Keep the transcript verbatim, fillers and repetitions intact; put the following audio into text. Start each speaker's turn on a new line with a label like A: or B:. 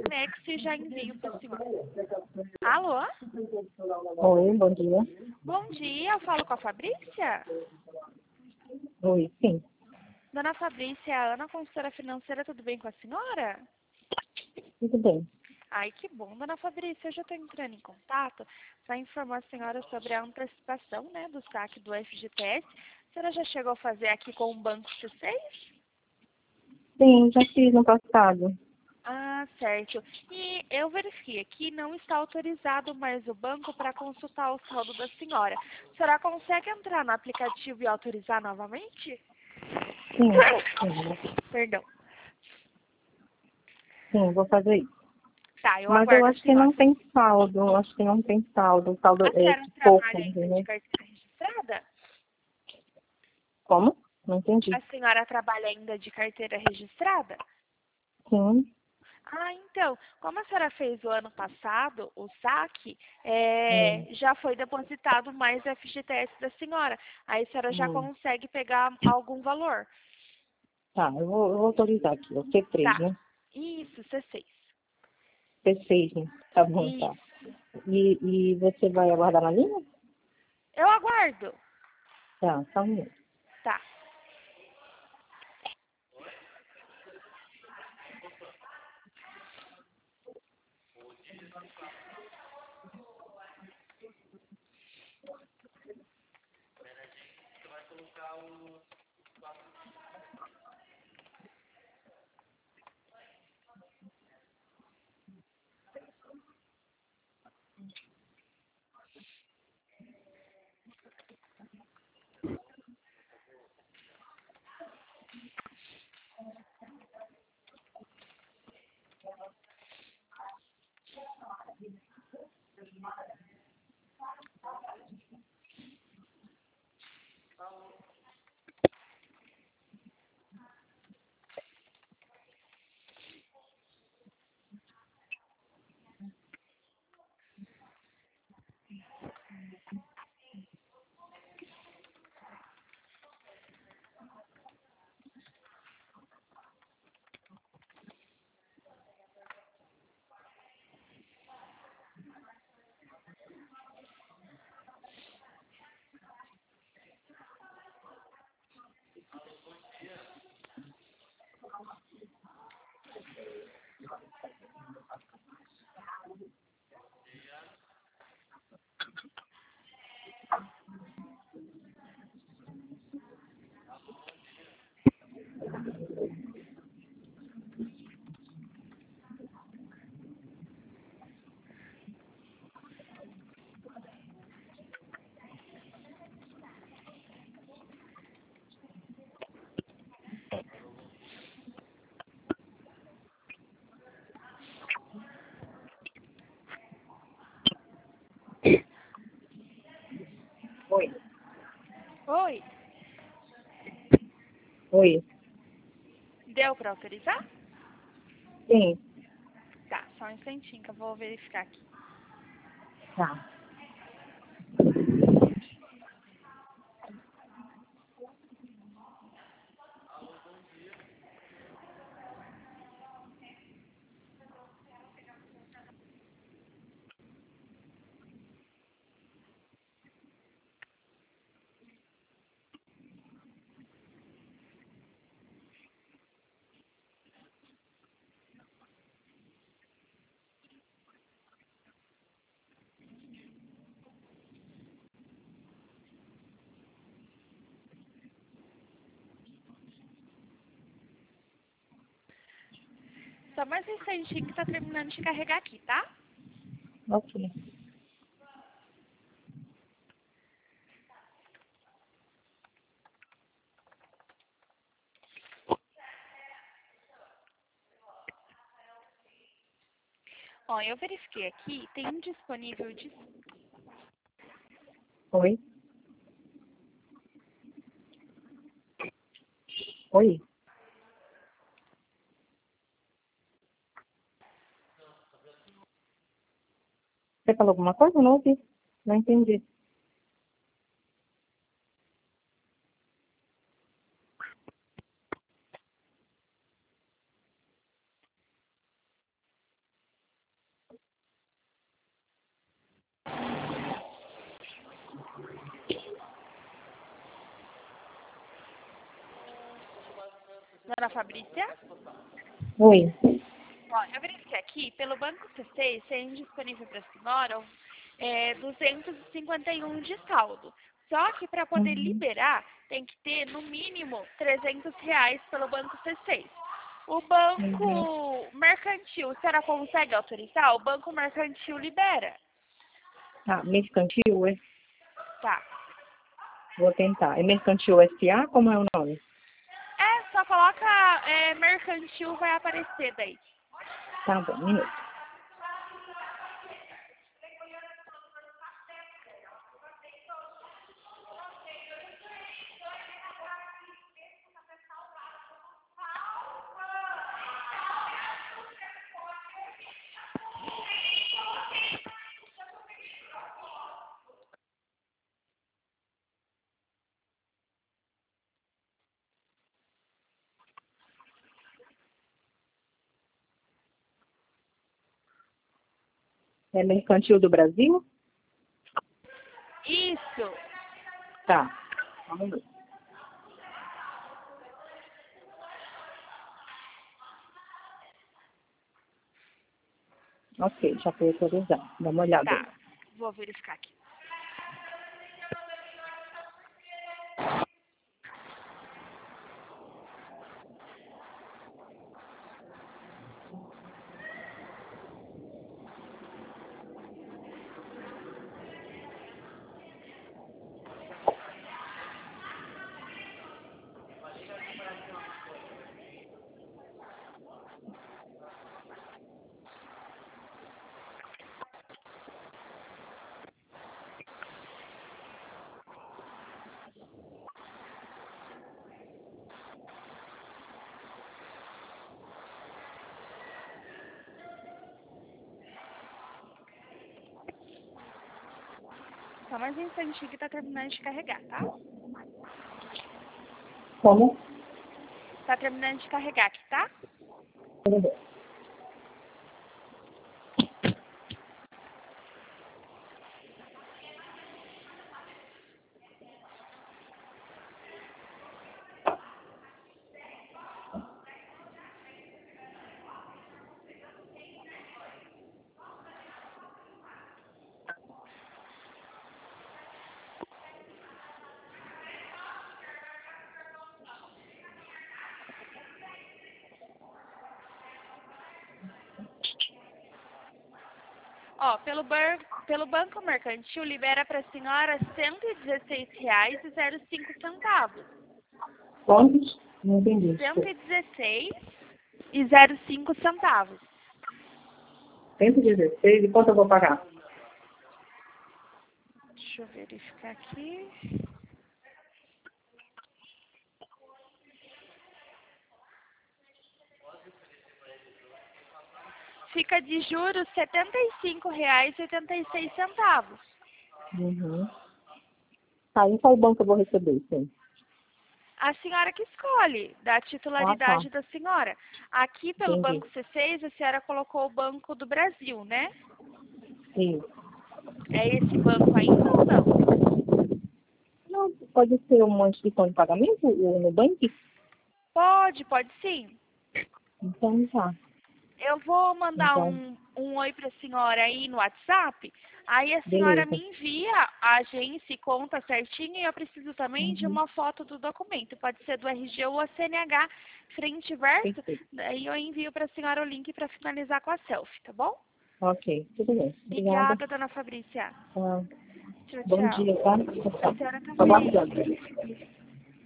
A: anexo e já envio para a senhora. Alô?
B: Oi, bom dia.
A: Bom dia, eu falo com a Fabrícia?
B: Oi, sim.
A: Dona Fabrícia, a Ana, consultora financeira, tudo bem com a senhora?
B: Tudo bem.
A: Ai, que bom, dona Fabrícia, eu já estou entrando em contato para informar a senhora sobre a antecipação, né, do saque do F G T S. A senhora já chegou a fazer aqui com o Banco C seis?
B: Sim, já fiz no passado.
A: Ah, certo. E eu verifiquei aqui, não está autorizado mais o banco para consultar o saldo da senhora. A senhora consegue entrar no aplicativo e autorizar novamente?
B: Sim, sim,
A: Perdão.
B: sim, vou fazer isso.
A: Tá, eu
B: Mas eu
A: aguardo a
B: acho que
A: senhora.
B: não tem saldo, eu acho que não tem saldo. O saldo
A: A
B: é
A: senhora
B: pouco,
A: trabalha ainda de
B: entendeu?
A: carteira registrada?
B: Como? Não entendi.
A: A senhora trabalha ainda de carteira registrada?
B: Sim.
A: Ah, então, como a senhora fez o ano passado, o saque, é,
B: Hum,
A: já foi depositado mais F G T S da senhora. Aí a senhora já
B: hum.
A: consegue pegar algum valor.
B: Tá, eu vou, eu vou autorizar aqui, o C três,
A: Tá.
B: né?
A: Isso, C seis.
B: C seis, né? Tá bom, tá.
A: Isso.
B: E, e você vai aguardar na linha?
A: Eu aguardo.
B: Tá, só um minuto.
A: Tá.
B: Oi.
A: Oi.
B: Oi.
A: Deu para autorizar?
B: Sim.
A: Tá, só um instantinho que eu vou verificar aqui.
B: Tá.
A: Só mais um instantinho que tá terminando de carregar aqui, tá?
B: Ok.
A: Ó, eu verifiquei aqui, tem um disponível de...
B: Oi. Oi. Você falou alguma coisa? Não ouvi. Não entendi.
A: Dona Fabrícia?
B: Oi.
A: Ó, eu verifiquei aqui, pelo Banco C seis, tem disponível para a senhora é, duzentos e cinquenta e um de saldo. Só que para poder
B: Uhum.
A: liberar, tem que ter no mínimo trezentos reais pelo Banco C seis. O
B: Uhum.
A: Banco Mercantil, a senhora consegue autorizar? O Banco Mercantil libera.
B: Ah, mercantil, é?
A: Tá.
B: Vou tentar. É mercantil S A? Como é o nome?
A: É, só coloca é, Mercantil, vai aparecer daí.
B: Tá bom, um minuto. É mercantil do Brasil?
A: Isso.
B: Tá. Só um minuto. Ok, já foi autorizado. Dá uma olhada aí.
A: Tá. Vou verificar aqui. Só mais um instantinho que tá terminando de carregar, tá?
B: Como?
A: Tá terminando de carregar aqui, tá?
B: Tudo bem.
A: Ó, pelo, bar, pelo Banco Mercantil libera pra senhora cento e dezesseis reais e zero cinco centavos.
B: Quantos? Não entendi,
A: cento
B: desculpa.
A: e dezesseis e zero cinco centavos.
B: cento e dezesseis, e quanto eu vou pagar?
A: Deixa eu verificar aqui. Fica de juros setenta e cinco reais e oitenta e seis centavos.
B: Uhum. Tá, em qual banco eu vou receber, sim?
A: A senhora que escolhe, da
B: Ah, tá.
A: titularidade da senhora. Aqui pelo
B: Entendi.
A: Banco C seis, a senhora colocou o Banco do Brasil, né?
B: Sim.
A: É esse banco ainda ou não?
B: Não, pode ser uma instituição de pagamento, o Nubank?
A: Pode, pode sim.
B: Então, tá.
A: Eu vou mandar
B: Então,
A: um, um oi para a senhora aí no WhatsApp. Aí a senhora me
B: beleza.
A: envia a agência e conta certinho. E eu preciso também de
B: Uhum.
A: uma foto do documento. Pode ser do R G ou a C N H, frente e verso.
B: Perfeito.
A: Daí eu envio para a senhora o link para finalizar com a selfie, tá bom?
B: Ok, tudo bem. Obrigada.
A: Obrigada, dona Fabrícia.
B: Ah,
A: Tchau,
B: bom
A: tchau.
B: dia, tá?
A: A senhora
B: Tô
A: também.
B: aguardando.